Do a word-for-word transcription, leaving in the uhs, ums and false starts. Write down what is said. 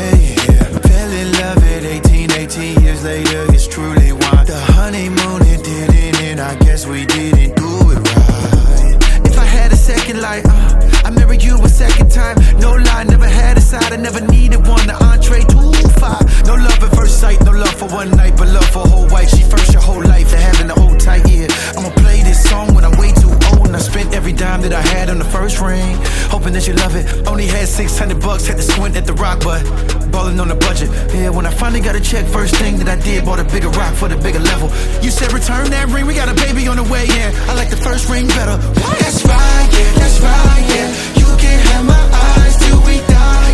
yeah. Fell in love at eighteen, eighteen years later, it's truly wine. The honeymoon, it didn't end, I guess we didn't do it right. If I had a second life, uh, I marry you a second time. No lie, never had a side, I never needed one. The entree, two, five. No love at first sight, no love for one night, but love for a whole wife. She first your whole life, and having the whole tight, yeah. I'ma play this song when I'm way too old, and I spent every dime that I had on the first ring, hoping that you love it. Only had six hundred bucks, had to squint at the rock, but ballin' on the budget. Yeah, when I finally got a check, first thing that I did, bought a bigger rock for the bigger level. You said return that ring, we got a baby on the way, yeah. I like the first ring better. What? That's right, yeah, that's right, yeah. You can have my eyes till we die.